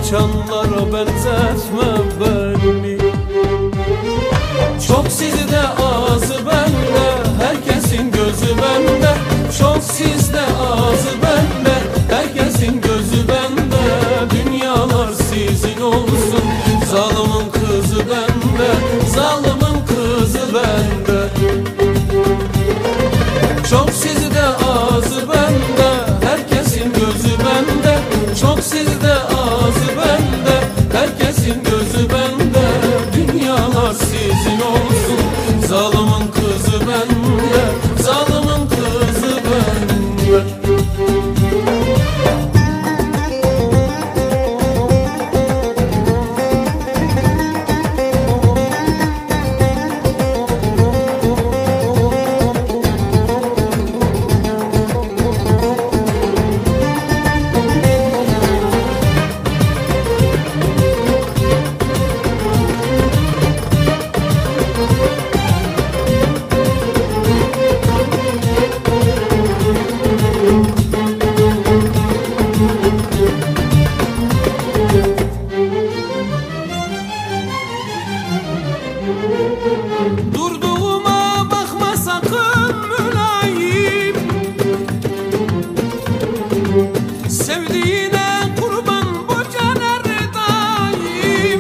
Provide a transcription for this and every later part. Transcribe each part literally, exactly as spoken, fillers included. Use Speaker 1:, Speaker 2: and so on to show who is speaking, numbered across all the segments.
Speaker 1: kaçanlara benzetme beni. Çok sizde ağzı bende, herkesin gözü bende. Çok sizde ağzı bende, herkesin gözü bende. Dünyalar sizin olsun, zalimin kızı bende, zalimin kızı bende. Çok sizde ağzı bende, herkesin gözü bende. Çok sizde ağzı bende, herkesin gözü bende. Dünyalar sizin olsun, zalimin kızı bende, zalimin kızı bende. Durduğuma bakma sakın mülayim, sevdiğine kurban bu caner daim.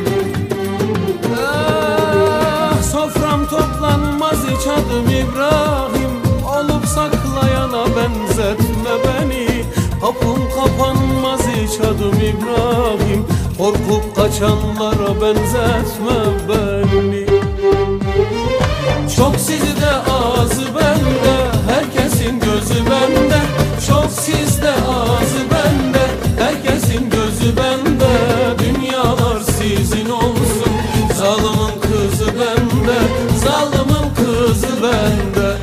Speaker 1: Ah, sofram toplanmaz hiç adım İbrahim, olup saklayana benzetme beni. Kapım kapanmaz hiç adım İbrahim, korkup kaçanlara benzetme beni. Çok sizde ağzı bende, herkesin gözü bende. Çok sizde ağzı bende, herkesin gözü bende. Dünyalar sizin olsun, zalimin kızı bende, zalimin kızı bende.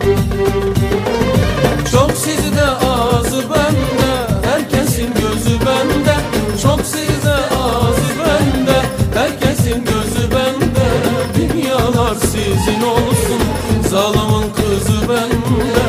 Speaker 1: Çok sizde ağzı bende, herkesin gözü bende. Çok sizde ağzı bende, herkesin gözü bende. Dünyalar sizin olsun, zalimin kızı bende,